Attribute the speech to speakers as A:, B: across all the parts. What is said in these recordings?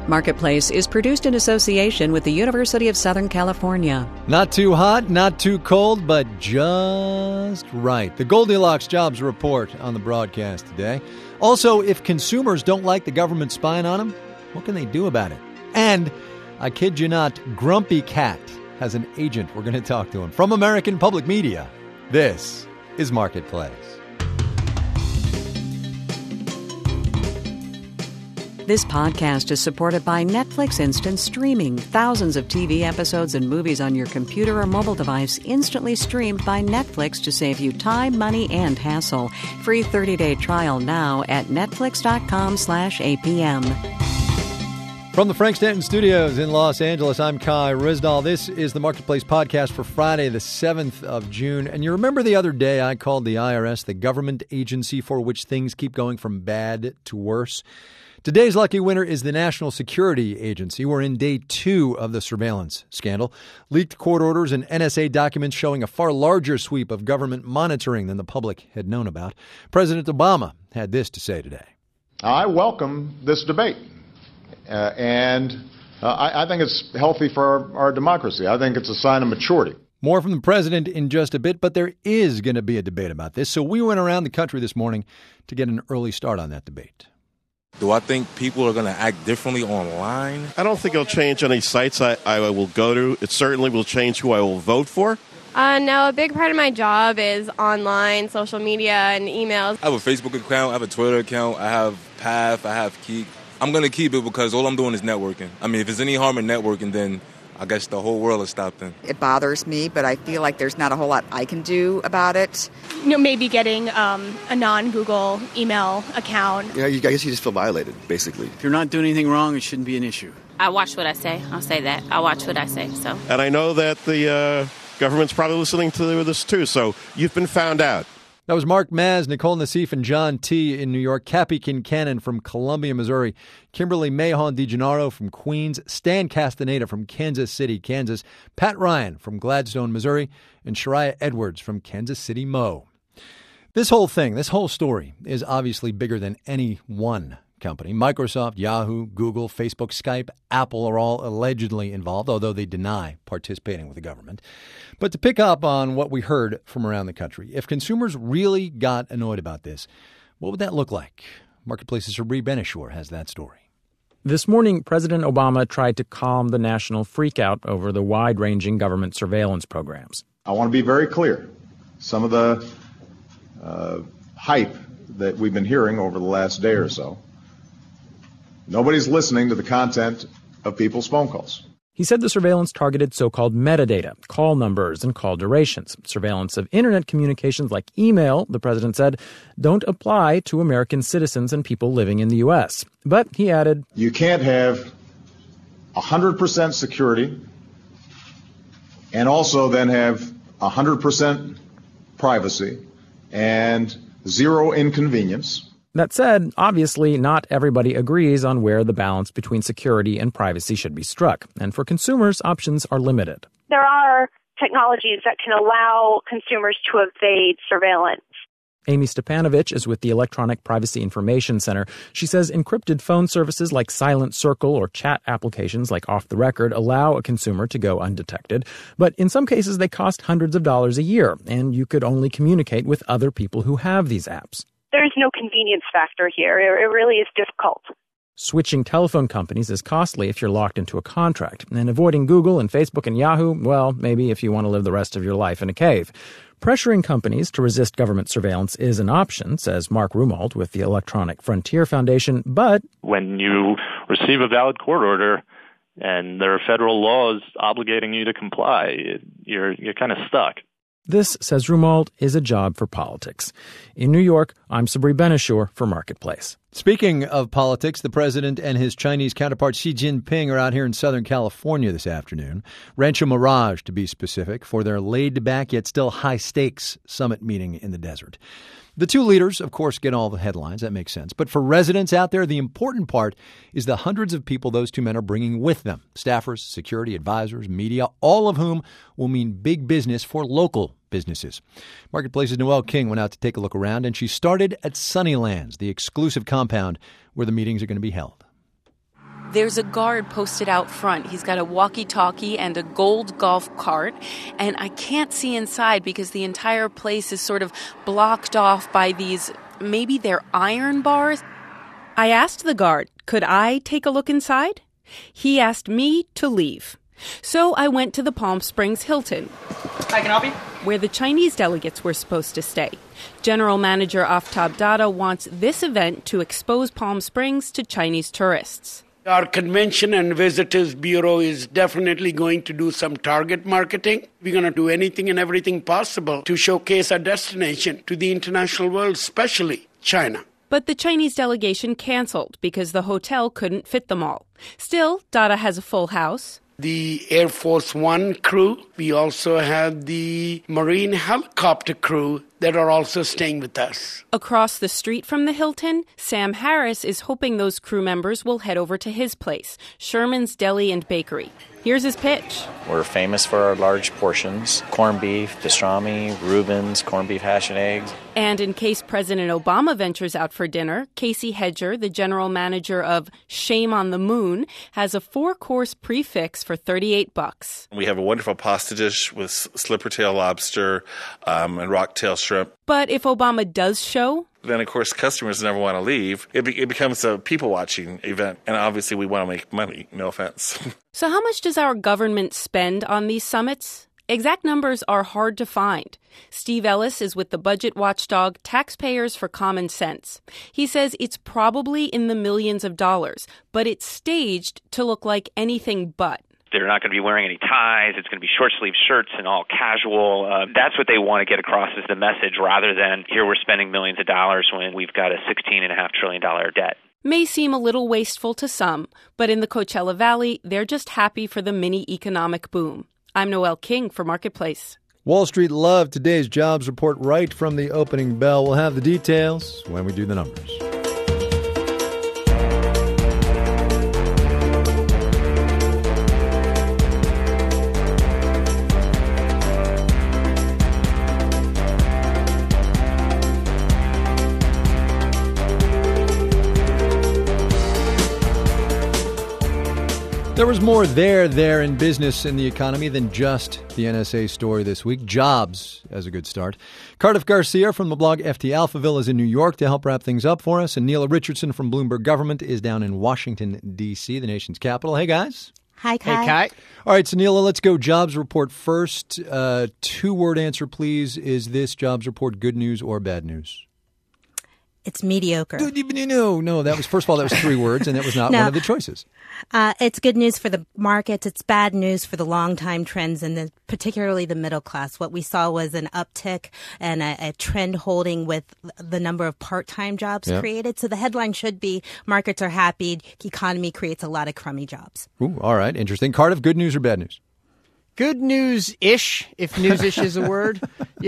A: Marketplace is produced in association with the University of Southern California.
B: Not too hot, not too cold, but just right. The Goldilocks Jobs Report on the broadcast today. Also, if consumers don't like the government spying on them, what can they do about it? And, I kid you not, Grumpy Cat has an agent. We're going to talk to him. From American Public Media, this is Marketplace.
A: This podcast is supported by Netflix Instant Streaming. Thousands of TV episodes and movies on your computer or mobile device instantly streamed by Netflix to save you time, money, and hassle. Free 30-day trial now at netflix.com/APM.
B: From the Frank Stanton Studios in Los Angeles, I'm Kai Ryssdal. This is the Marketplace podcast for Friday, the 7th of June. And you remember the other day I called the IRS the government agency for which things keep going from bad to worse? Today's lucky winner is the National Security Agency. We're in day 2 of the surveillance scandal. Leaked court orders and NSA documents showing a far larger sweep of government monitoring than the public had known about. President Obama had this to say today.
C: I welcome this debate, and I think it's healthy for our democracy. I think it's a sign of maturity.
B: More from the president in just a bit, but there is going to be a debate about this. So we went around the country this morning to get an early start on that debate.
D: Do I think people are going to act differently online?
E: I don't think it'll change any sites I will go to. It certainly will change who I will vote for.
F: No, a big part of my job is online, social media, and emails.
D: I have a Facebook account, I have a Twitter account, I have Path, I have Keep. I'm going to keep it because all I'm doing is networking. I mean, if there's any harm in networking, then I guess the whole world has stopped then.
G: It bothers me, but I feel like there's not a whole lot I can do about it.
H: You know, maybe getting a non-Google email account.
I: Yeah, I guess you just feel violated, basically.
J: If you're not doing anything wrong, it shouldn't be an issue.
K: I watch what I say. I'll say that. I watch what I say. So.
E: And I know that the government's probably listening to this too, so you've been found out.
B: That was Mark Maz, Nicole Nassif, and John T. in New York, Cappy Kincannon from Columbia, Missouri, Kimberly Mahon DiGennaro from Queens, Stan Castaneda from Kansas City, Kansas, Pat Ryan from Gladstone, Missouri, and Shariah Edwards from Kansas City, Mo. This whole story is obviously bigger than any one company. Microsoft, Yahoo, Google, Facebook, Skype, Apple are all allegedly involved, although they deny participating with the government. But to pick up on what we heard from around the country, if consumers really got annoyed about this, what would that look like? Marketplace's Sabri Benishur has that story.
L: This morning, President Obama tried to calm the national freakout over the wide-ranging government surveillance programs.
C: I want to be very clear. Some of the hype that we've been hearing over the last day or so, nobody's listening to the content of people's phone calls.
L: He said the surveillance targeted so-called metadata, call numbers, and call durations. Surveillance of Internet communications like email, the president said, don't apply to American citizens and people living in the U.S. But he added,
C: you can't have 100% security and also then have 100% privacy and zero inconvenience.
L: That said, obviously not everybody agrees on where the balance between security and privacy should be struck. And for consumers, options are limited.
M: There are technologies that can allow consumers to evade surveillance.
L: Amy Stepanovich is with the Electronic Privacy Information Center. She says encrypted phone services like Silent Circle or chat applications like Off the Record allow a consumer to go undetected. But in some cases, they cost hundreds of dollars a year, and you could only communicate with other people who have these apps.
M: There's no convenience factor here. It really is difficult.
L: Switching telephone companies is costly if you're locked into a contract. And avoiding Google and Facebook and Yahoo, well, maybe if you want to live the rest of your life in a cave. Pressuring companies to resist government surveillance is an option, says Mark Rumald with the Electronic Frontier Foundation, but
N: when you receive a valid court order and there are federal laws obligating you to comply, you're kind of stuck.
L: This, says Rumald, is a job for politics. In New York, I'm Sabri Benishur for Marketplace.
B: Speaking of politics, the president and his Chinese counterpart Xi Jinping are out here in Southern California this afternoon. Rancho Mirage, to be specific, for their laid-back yet still high-stakes summit meeting in the desert. The two leaders, of course, get all the headlines. That makes sense. But for residents out there, the important part is the hundreds of people those two men are bringing with them. Staffers, security advisors, media, all of whom will mean big business for local businesses. Marketplace's Noelle King went out to take a look around, and she started at Sunnylands, the exclusive compound where the meetings are going to be held.
O: There's a guard posted out front. He's got a walkie-talkie and a gold golf cart, and I can't see inside because the entire place is sort of blocked off by these, maybe they're iron bars. I asked the guard, could I take a look inside? He asked me to leave. So I went to the Palm Springs Hilton.
P: Hi, can I help you?
O: Where the Chinese delegates were supposed to stay. General Manager Aftab Dada wants this event to expose Palm Springs to Chinese tourists.
Q: Our Convention and Visitors Bureau is definitely going to do some target marketing. We're going to do anything and everything possible to showcase our destination to the international world, especially China.
O: But the Chinese delegation canceled because the hotel couldn't fit them all. Still, Dada has a full house.
Q: The Air Force One crew. We also have the Marine helicopter crew that are also staying with us.
O: Across the street from the Hilton, Sam Harris is hoping those crew members will head over to his place, Sherman's Deli and Bakery. Here's his pitch.
R: We're famous for our large portions, corned beef, pastrami, Reuben's, corned beef hash and eggs.
O: And in case President Obama ventures out for dinner, Casey Hedger, the general manager of Shame on the Moon, has a 4-course prefix for $38.
S: We have a wonderful pasta dish with slipper-tail lobster and rock-tail shrimp.
O: But if Obama does show,
S: then, of course, customers never want to leave. It becomes a people-watching event, and obviously we want to make money, no offense.
O: So how much does our government spend on these summits? Exact numbers are hard to find. Steve Ellis is with the budget watchdog Taxpayers for Common Sense. He says it's probably in the millions of dollars, but it's staged to look like anything but.
T: They're not going to be wearing any ties. It's going to be short-sleeve shirts and all casual. That's what they want to get across as the message, rather than here we're spending millions of dollars when we've got a $16.5 trillion debt.
O: May seem a little wasteful to some, but in the Coachella Valley, they're just happy for the mini economic boom. I'm Noelle King for Marketplace.
B: Wall Street loved today's jobs report right from the opening bell. We'll have the details when we do the numbers. There was more there in business in the economy than just the NSA story this week. Jobs as a good start. Cardiff Garcia from the blog FT Alphaville is in New York to help wrap things up for us. And Neela Richardson from Bloomberg Government is down in Washington, D.C., the nation's capital. Hey, guys.
U: Hi, Kai.
P: Hey, Kai.
B: All right, so Neela, let's go jobs report first. 2-word answer, please. Is this jobs report good news or bad news?
U: It's mediocre.
B: No, that was, first of all, that was 3 words, and that was not one of the choices.
U: It's good news for the markets. It's bad news for the long-time trends and particularly the middle class. What we saw was an uptick and a trend holding with the number of part-time jobs created. So the headline should be markets are happy, economy creates a lot of crummy jobs.
B: Ooh, all right, interesting. Cardiff, good news or bad news?
P: Good news-ish, if news-ish is a word.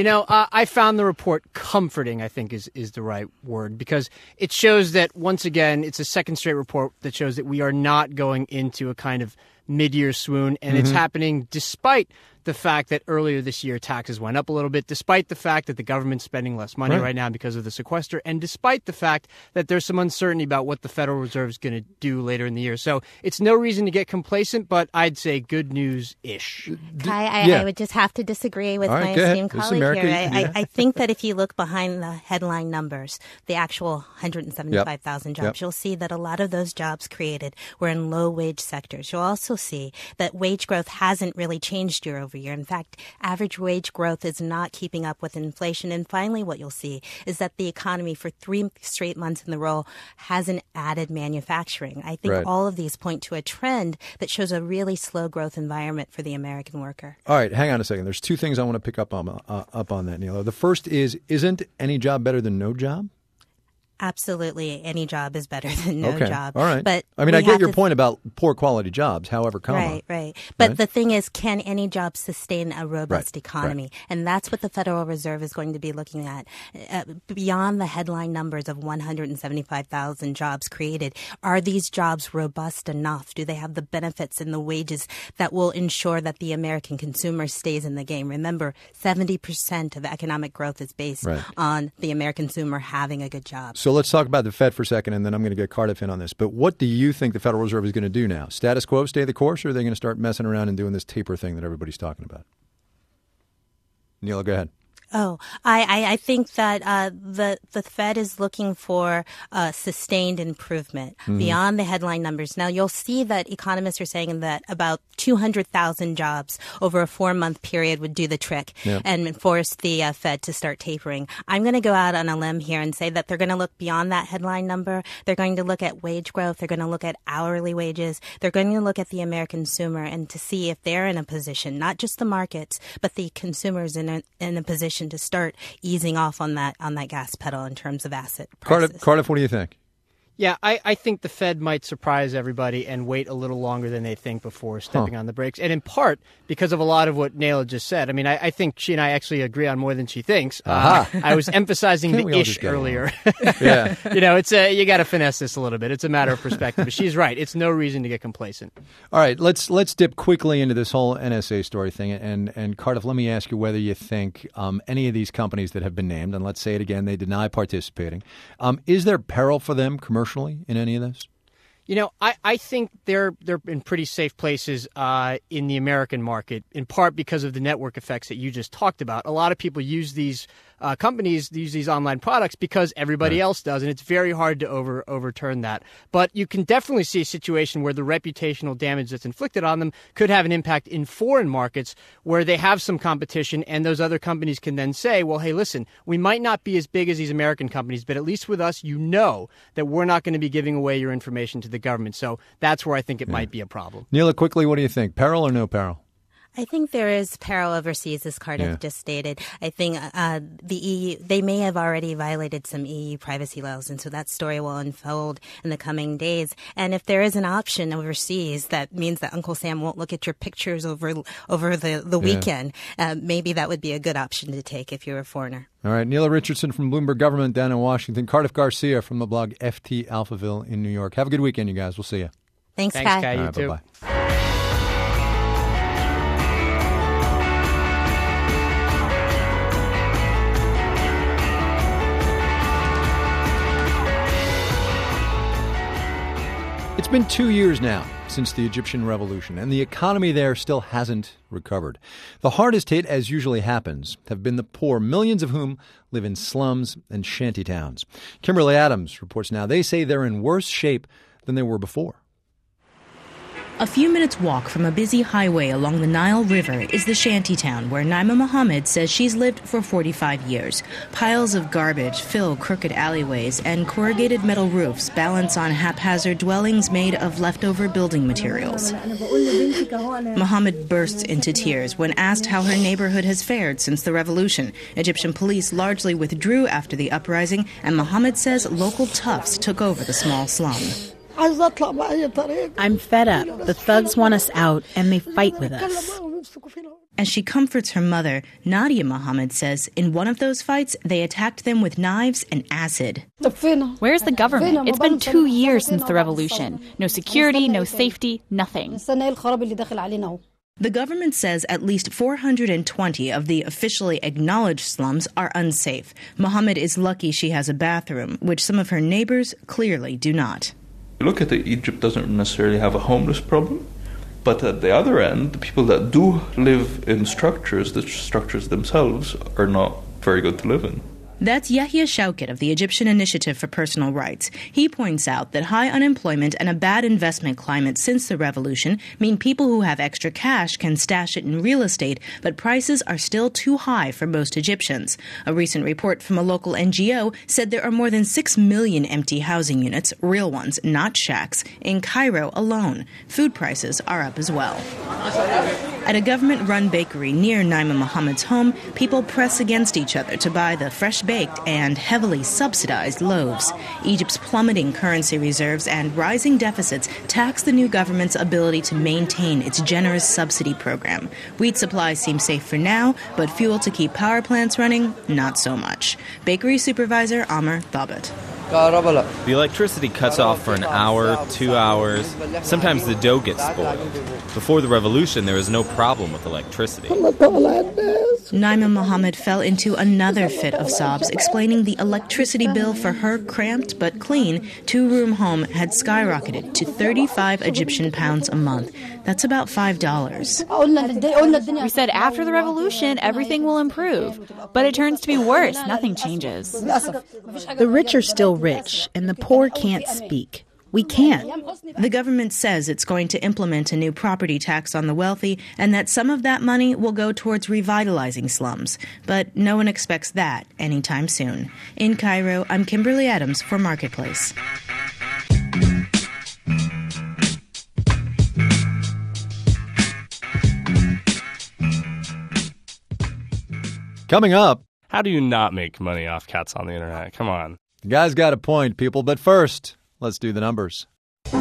P: I found the report comforting, I think is the right word, because it shows that, once again, it's a second straight report that shows that we are not going into a kind of mid-year swoon, and it's happening despite the fact that earlier this year taxes went up a little bit, despite the fact that the government's spending less money right now because of the sequester, and despite the fact that there's some uncertainty about what the Federal Reserve is going to do later in the year. So it's no reason to get complacent, but I'd say good news-ish.
U: Kai, I would just have to disagree with my esteemed colleague here. I think that if you look behind the headline numbers, the actual 175,000 jobs, you'll see that a lot of those jobs created were in low-wage sectors. You'll also see that wage growth hasn't really changed year over year. In fact, average wage growth is not keeping up with inflation. And finally, what you'll see is that the economy for 3 straight months in the row hasn't added manufacturing. I think all of these point to a trend that shows a really slow growth environment for the American worker.
B: All right, hang on a second. There's 2 things I want to pick up on that, Neela. The first is, isn't any job better than no job?
U: Absolutely, any job is better than no job.
B: All right.
U: But
B: I mean, I get your point about poor quality jobs, however,
U: Right. But the thing is, can any job sustain a robust economy? And that's what the Federal Reserve is going to be looking at. Beyond the headline numbers of 175,000 jobs created, are these jobs robust enough? Do they have the benefits and the wages that will ensure that the American consumer stays in the game? Remember, 70% of economic growth is based on the American consumer having a good job.
B: So let's talk about the Fed for a second, and then I'm going to get Cardiff in on this. But what do you think the Federal Reserve is going to do now? Status quo, stay the course, or are they going to start messing around and doing this taper thing that everybody's talking about? Neil, go ahead.
U: Oh, I think that the Fed is looking for sustained improvement beyond the headline numbers. Now, you'll see that economists are saying that about 200,000 jobs over a 4-month period would do the trick and force the Fed to start tapering. I'm going to go out on a limb here and say that they're going to look beyond that headline number. They're going to look at wage growth. They're going to look at hourly wages. They're going to look at the American consumer and to see if they're in a position, not just the markets, but the consumers in a position to start easing off on that gas pedal in terms of asset prices.
B: Cardiff, what do you think?
P: Yeah, I think the Fed might surprise everybody and wait a little longer than they think before stepping on the brakes. And in part because of a lot of what Naila just said. I mean, I think she and I actually agree on more than she thinks. I was emphasizing the ish earlier.
B: Yeah.
P: It's you got to finesse this a little bit. It's a matter of perspective. But she's right. It's no reason to get complacent.
B: All right, let's dip quickly into this whole NSA story thing. And Cardiff, let me ask you whether you think any of these companies that have been named, and let's say it again, they deny participating, is there peril for them commercially in any of this?
P: I think they're in pretty safe places in the American market, in part because of the network effects that you just talked about. A lot of people use these companies, use these online products because everybody else does, and it's very hard to overturn that. But you can definitely see a situation where the reputational damage that's inflicted on them could have an impact in foreign markets where they have some competition, and those other companies can then say, well, hey, listen, we might not be as big as these American companies, but at least with us, you know that we're not going to be giving away your information to the government. So that's where I think it might be a problem.
B: Neila, quickly, what do you think? Peril or no peril?
U: I think there is peril overseas, as Cardiff just stated. I think the EU, they may have already violated some EU privacy laws, and so that story will unfold in the coming days. And if there is an option overseas that means that Uncle Sam won't look at your pictures over the weekend, maybe that would be a good option to take if you're a foreigner.
B: All right, Neila Richardson from Bloomberg Government down in Washington. Cardiff Garcia from the blog FT Alphaville in New York. Have a good weekend, you guys. We'll see you.
U: Thanks, Kai.
P: You
B: right,
P: too.
B: Bye-bye. It's been 2 years now since the Egyptian revolution, and the economy there still hasn't recovered. The hardest hit, as usually happens, have been the poor, millions of whom live in slums and shanty towns. Kimberly Adams reports now they say they're in worse shape than they were before.
A: A few minutes' walk from a busy highway along the Nile River is the shantytown where Naima Mohammed says she's lived for 45 years. Piles of garbage fill crooked alleyways, and corrugated metal roofs balance on haphazard dwellings made of leftover building materials. Mohammed bursts into tears when asked how her neighborhood has fared since the revolution. Egyptian police largely withdrew after the uprising, and Mohammed says local toughs took over the small slum.
V: I'm fed up. The thugs want us out, and they fight with us.
A: As she comforts her mother, Nadia Mohammed says in one of those fights, they attacked them with knives and acid.
W: Where's the government? It's been 2 years since the revolution. No security, no safety, nothing.
A: The government says at least 420 of the officially acknowledged slums are unsafe. Mohammed is lucky she has a bathroom, which some of her neighbors clearly do not.
X: Look at it, Egypt doesn't necessarily have a homeless problem, but at the other end, the people that do live in structures, the structures themselves are not very good to live in.
A: That's Yahya Shaukat of the Egyptian Initiative for Personal Rights. He points out that high unemployment and a bad investment climate since the revolution mean people who have extra cash can stash it in real estate, but prices are still too high for most Egyptians. A recent report from a local NGO said there are more than 6 million empty housing units, real ones, not shacks, in Cairo alone. Food prices are up as well. At a government-run bakery near Naima Mohammed's home, people press against each other to buy the fresh-baked and heavily subsidized loaves. Egypt's plummeting currency reserves and rising deficits tax the new government's ability to maintain its generous subsidy program. Wheat supplies seem safe for now, but fuel to keep power plants running, not so much. Bakery supervisor Amr Thabit.
D: The electricity cuts off for an hour, 2 hours. Sometimes the dough gets spoiled. Before the revolution, there was no problem with electricity.
A: Naima Mohammed fell into another fit of sobs, explaining the electricity bill for her cramped but clean two-room home had skyrocketed to 35 Egyptian pounds a month. That's about $5.
W: We said after the revolution, everything will improve. But it turns to be worse. Nothing changes.
V: The rich are still rich, and the poor can't speak. We can't.
A: The government says it's going to implement a new property tax on the wealthy and that some of that money will go towards revitalizing slums. But no one expects that anytime soon. In Cairo, I'm Kimberly Adams for Marketplace.
B: Coming up.
F: How do you not make money off cats on the internet? Come on.
B: The guy's got a point, people. But first, let's do the numbers. Ooh,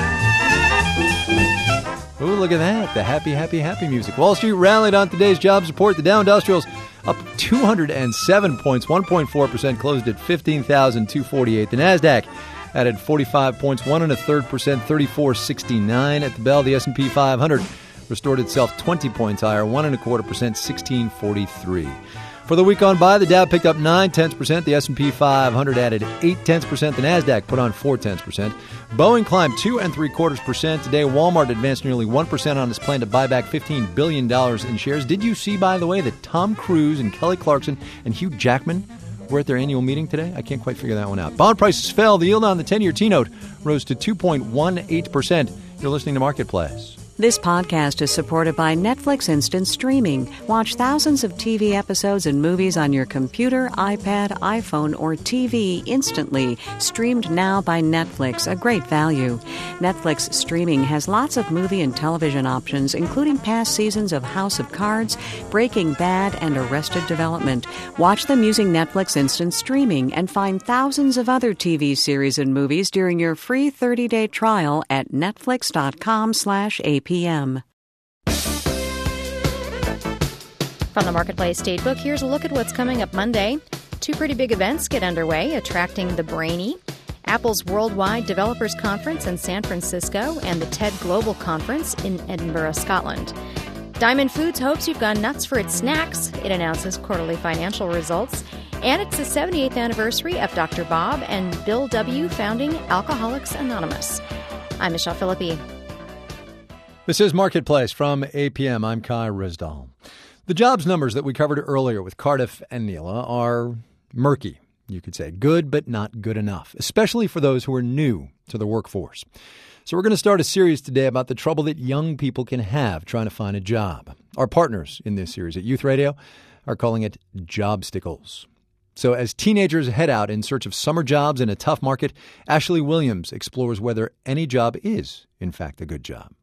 B: look at that. The happy music. Wall Street rallied on today's jobs report. The Dow Industrials up 207 points, 1.4%, closed at 15,248. The NASDAQ added 45 points, 1.33%, 3469. At the bell, the S&P 500 restored itself 20 points higher, 1.25%, 1643. For the week gone by, the Dow picked up 0.9%, the S&P 500 added 0.8%, the NASDAQ put on 0.4%. Boeing climbed 2.75%. Today, Walmart advanced nearly 1% on its plan to buy back $15 billion in shares. Did you see, by the way, that Tom Cruise and Kelly Clarkson and Hugh Jackman were at their annual meeting today? I can't quite figure that one out. Bond prices fell. The yield on the 10-year T-note rose to 2.18%. You're listening to Marketplace.
G: This podcast is supported by Netflix Instant Streaming. Watch thousands of TV episodes and movies on your computer, iPad, iPhone, or TV instantly. Streamed now by Netflix, a great value. Netflix Streaming has lots of movie and television options, including past seasons of House of Cards, Breaking Bad, and Arrested Development. Watch them using Netflix Instant Streaming and find thousands of other TV series and movies during your free 30-day trial at netflix.com/APM. From
H: the Marketplace Datebook, here's a look at what's coming up Monday. Two pretty big events get underway, attracting the brainy. Apple's Worldwide Developers Conference in San Francisco and the TED Global Conference in Edinburgh, Scotland. Diamond Foods hopes you've gone nuts for its snacks. It announces quarterly financial results. And it's the 78th anniversary of Dr. Bob and Bill W. founding Alcoholics Anonymous. I'm Michelle Philippi.
B: This is Marketplace from APM. I'm Kai Rizdal. The jobs numbers that we covered earlier with Cardiff and Neela are murky, you could say. Good, but not good enough, especially for those who are new to the workforce. So we're going to start a series today about the trouble that young people can have trying to find a job. Our partners in this series at Youth Radio are calling it Jobsticles. So as teenagers head out in search of summer jobs in a tough market, Ashley Williams explores whether any job is, in fact, a good job.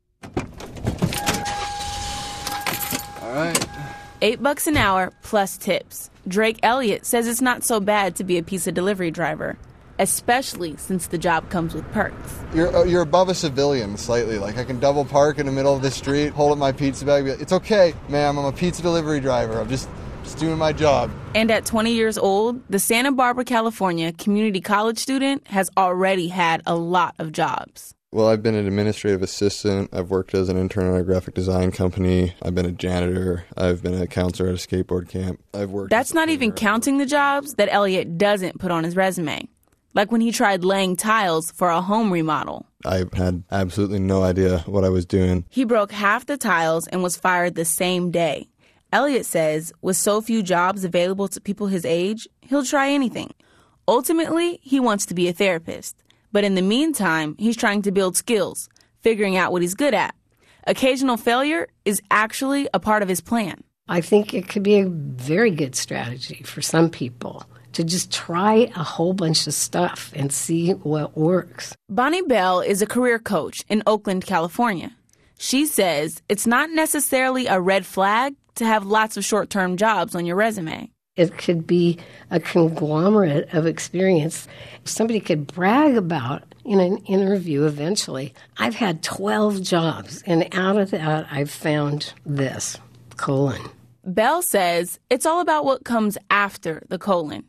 Y: All right.
W: $8 an hour plus tips. Drake Elliott says it's not so bad to be a pizza delivery driver, especially since the job comes with perks.
Y: You're above a civilian slightly. Like I can double park in the middle of the street, hold up my pizza bag, be like, it's okay, ma'am, I'm a pizza delivery driver. I'm just doing my job.
W: And at 20 years old, the Santa Barbara, California community college student has already had a lot of jobs.
Y: Well, I've been an administrative assistant. I've worked as an intern at a graphic design company. I've been a janitor. I've been a counselor at a skateboard camp.
W: That's not even counting the jobs that Elliott doesn't put on his resume. Like when he tried laying tiles for a home remodel.
Y: I had absolutely no idea what I was doing.
W: He broke half the tiles and was fired the same day. Elliott says with so few jobs available to people his age, he'll try anything. Ultimately, he wants to be a therapist. But in the meantime, he's trying to build skills, figuring out what he's good at. Occasional failure is actually a part of his plan.
Z: I think it could be a very good strategy for some people to just try a whole bunch of stuff and see what works.
W: Bonnie Bell is a career coach in Oakland, California. She says it's not necessarily a red flag to have lots of short-term jobs on your resume.
Z: It could be a conglomerate of experience. Somebody could brag about in an interview eventually, I've had 12 jobs, and out of that, I've found this, colon.
W: Bell says it's all about what comes after the colon.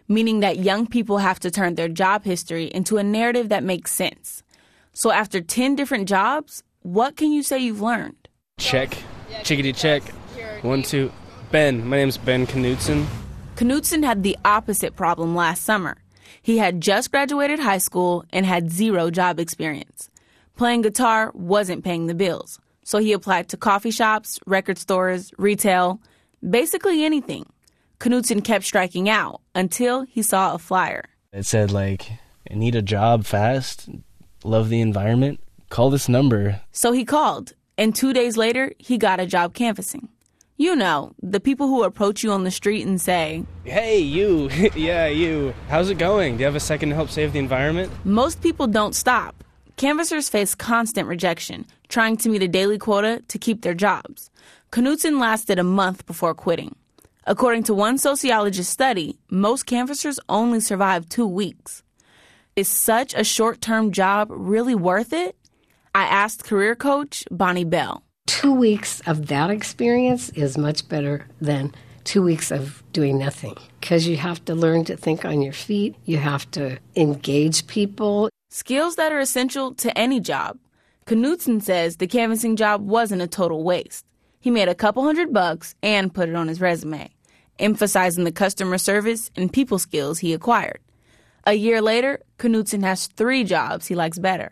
W: meaning that young people have to turn their job history into a narrative that makes sense. So after 10 different jobs, what can you say you've learned?
C: Check. Chickadee check. 1, 2. Ben. My name's Ben Knutson.
W: Knutson had the opposite problem last summer. He had just graduated high school and had 0 job experience. Playing guitar wasn't paying the bills, so he applied to coffee shops, record stores, retail, basically anything. Knutson kept striking out until he saw a flyer.
C: It said, I need a job fast, love the environment, call this number.
W: So he called, and 2 days later, he got a job canvassing. You know, the people who approach you on the street and say,
C: "Hey, you, yeah, you, how's it going? Do you have a second to help save the environment?"
W: Most people don't stop. Canvassers face constant rejection, trying to meet a daily quota to keep their jobs. Knutson lasted a month before quitting. According to one sociologist study, most canvassers only survive 2 weeks. Is such a short-term job really worth it? I asked career coach Bonnie Bell.
Z: 2 weeks of that experience is much better than 2 weeks of doing nothing, because you have to learn to think on your feet. You have to engage people.
W: Skills that are essential to any job. Knutson says the canvassing job wasn't a total waste. He made a couple $100 and put it on his resume, emphasizing the customer service and people skills he acquired. A year later, Knutson has 3 jobs he likes better.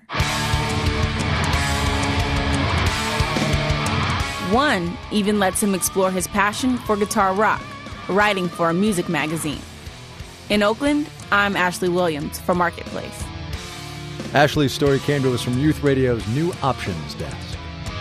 W: One even lets him explore his passion for guitar rock, writing for a music magazine. In Oakland, I'm Ashley Williams for Marketplace.
B: Ashley's story came to us from Youth Radio's New Options Desk.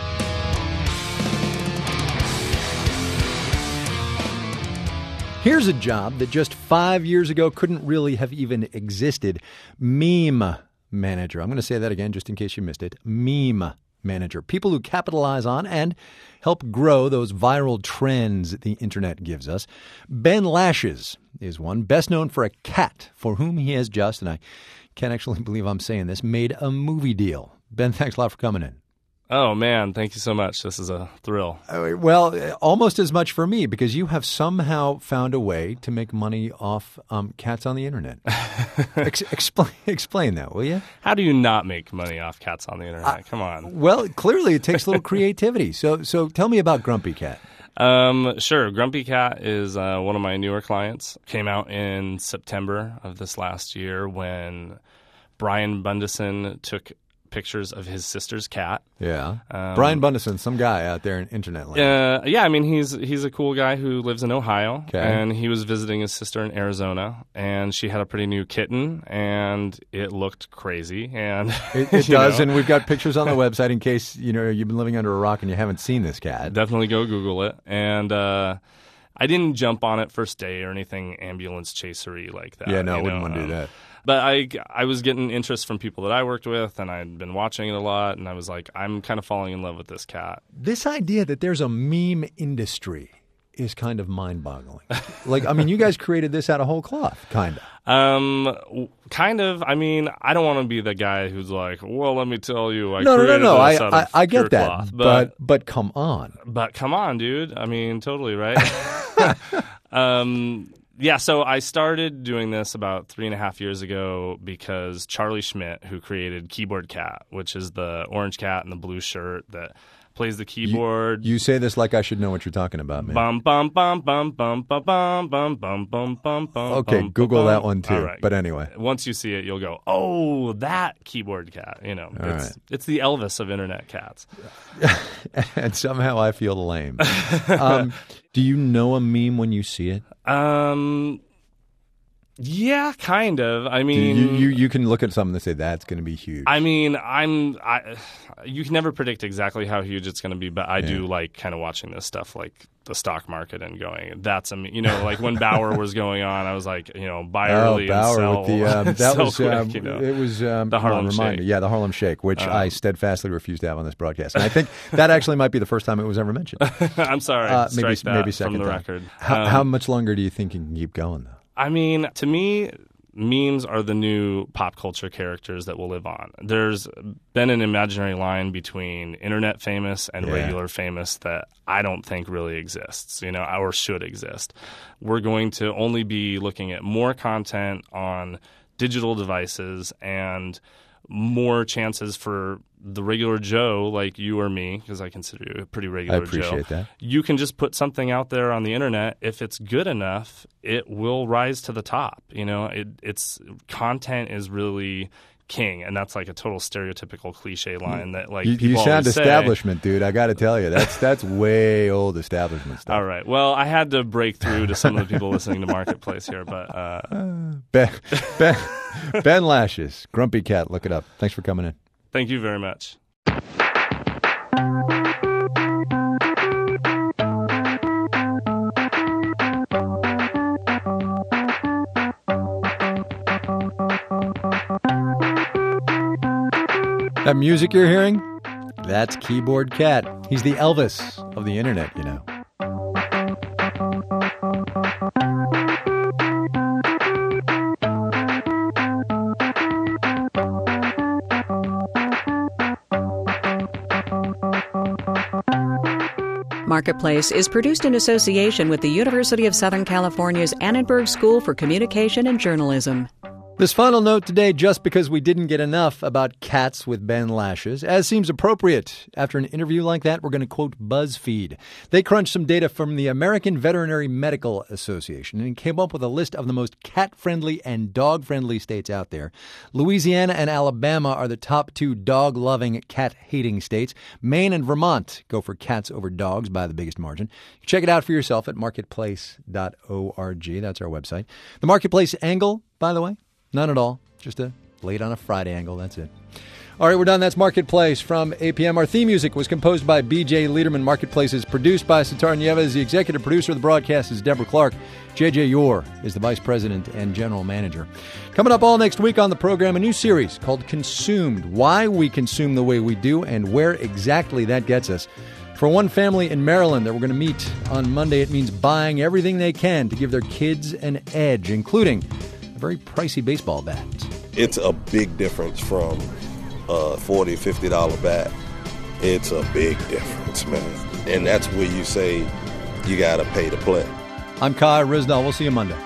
B: Here's a job that just 5 years ago couldn't really have even existed. Meme manager. I'm going to say that again just in case you missed it. Meme manager. People who capitalize on and help grow those viral trends the internet gives us. Ben Lashes is one, best known for a cat for whom he has just, and I can't actually believe I'm saying this, made a movie deal. Ben, thanks a lot for coming in.
F: Oh, man, thank you so much. This is a thrill.
B: Well, almost as much for me, because you have somehow found a way to make money off cats on the internet. Explain that, will you?
F: How do you not make money off cats on the internet? Come on.
B: Well, clearly it takes a little creativity. So tell me about Grumpy Cat.
F: Sure. Grumpy Cat is one of my newer clients. Came out in September of this last year when Brian Bundison took pictures of his sister's cat.
B: Yeah. Brian Bundison, some guy out there in internet land.
F: Yeah, I mean, he's a cool guy who lives in Ohio.
B: Okay.
F: And he was visiting his sister in Arizona, and she had a pretty new kitten, and it looked crazy. And
B: it does, and we've got pictures on the website in case you've been living under a rock and you haven't seen this cat.
F: Definitely go Google it. And I didn't jump on it first day or anything ambulance chasery like that.
B: Yeah, no, I wouldn't want to do that.
F: But I was getting interest from people that I worked with, and I'd been watching it a lot, and I was like, I'm kind of falling in love with this cat.
B: This idea that there's a meme industry is kind of mind-boggling. You guys created this out of whole cloth, kind of.
F: Kind of. I mean, I don't want to be the guy who's like, well, let me tell you, I
B: created
F: this out of
B: I get
F: pure
B: that,
F: cloth.
B: But come on.
F: But come on, dude. I mean, totally, right? Yeah, so I started doing this about 3.5 years ago because Charlie Schmidt, who created Keyboard Cat, which is the orange cat in the blue shirt that plays the keyboard.
B: You say this like I should know what you're talking about, man.
F: Bum bum bum bum bum bum bum bum bum bum bum bum.
B: Okay, Google that one too.
F: Right.
B: But anyway,
F: once you see it, you'll go, "Oh, that Keyboard Cat." It's the Elvis of internet cats.
B: And somehow I feel lame. Do you know a meme when you see it?
F: Yeah, kind of. I mean,
B: you can look at something and say that's going to be huge.
F: I mean, you can never predict exactly how huge it's going to be, but I do like kind of watching this stuff, like the stock market, and going, that's like when Bauer was going on, I was like, buy early and sell.
B: With the, that was
F: quick,
B: it was
F: the Harlem Shake.
B: Yeah, the Harlem Shake, which I steadfastly refuse to have on this broadcast, and I think that actually might be the first time it was ever mentioned.
F: I'm sorry,
B: maybe second
F: from the
B: time.
F: record.
B: How much longer do you think you can keep going though?
F: I mean, to me, memes are the new pop culture characters that will live on. There's been an imaginary line between internet famous and regular famous that I don't think really exists, or should exist. We're going to only be looking at more content on digital devices and more chances for the regular Joe like you or me, because I consider you a pretty regular Joe.
B: I appreciate that.
F: You can just put something out there on the internet. If it's good enough, it will rise to the top. It's content is really king, and that's like a total stereotypical cliche line that
B: you sound establishment, dude. I got to tell you, that's way old establishment stuff.
F: All right. Well, I had to break through to some of the people listening to Marketplace here, but
B: Ben Lashes, Grumpy Cat. Look it up. Thanks for coming in.
F: Thank you very much.
B: That music you're hearing, that's Keyboard Cat. He's the Elvis of the internet,
G: Marketplace is produced in association with the University of Southern California's Annenberg School for Communication and Journalism.
B: This final note today, just because we didn't get enough about cats with Ben Lashes, as seems appropriate. After an interview like that, we're going to quote BuzzFeed. They crunched some data from the American Veterinary Medical Association and came up with a list of the most cat-friendly and dog-friendly states out there. Louisiana and Alabama are the top 2 dog-loving, cat-hating states. Maine and Vermont go for cats over dogs by the biggest margin. Check it out for yourself at marketplace.org. That's our website. The Marketplace angle, by the way, none at all. Just a late on a Friday angle. That's it. All right, we're done. That's Marketplace from APM. Our theme music was composed by B.J. Liederman. Marketplace is produced by Sitar Nieves. The executive producer of the broadcast is Deborah Clark. J.J. Yore is the vice president and general manager. Coming up all next week on the program, a new series called Consumed. Why we consume the way we do and where exactly that gets us. For one family in Maryland that we're going to meet on Monday, it means buying everything they can to give their kids an edge, including a very pricey baseball bat.
E: It's a big difference from a $40, $50 bat. It's a big difference, man. And that's where you say you got to pay to play.
B: I'm Kai Ryssdal. We'll see you Monday.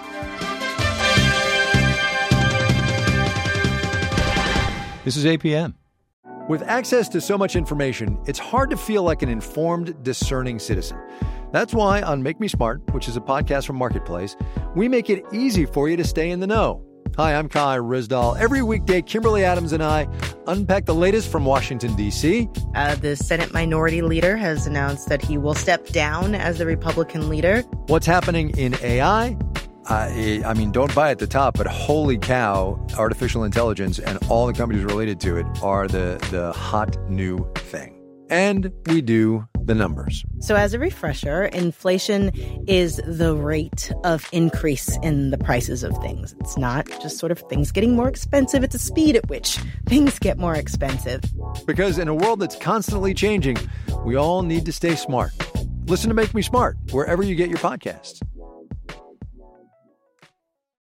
B: This is APM. With access to so much information, it's hard to feel like an informed, discerning citizen. That's why on Make Me Smart, which is a podcast from Marketplace, we make it easy for you to stay in the know. Hi, I'm Kai Ryssdal. Every weekday, Kimberly Adams and I unpack the latest from Washington, D.C.
A: The Senate Minority Leader has announced that he will step down as the Republican leader.
B: What's happening in AI? I mean, don't buy at the top, but holy cow, artificial intelligence and all the companies related to it are the hot new thing. And we do the numbers.
A: So as a refresher, inflation is the rate of increase in the prices of things. It's not just sort of things getting more expensive. It's the speed at which things get more expensive.
B: Because in a world that's constantly changing, we all need to stay smart. Listen to Make Me Smart wherever you get your podcasts.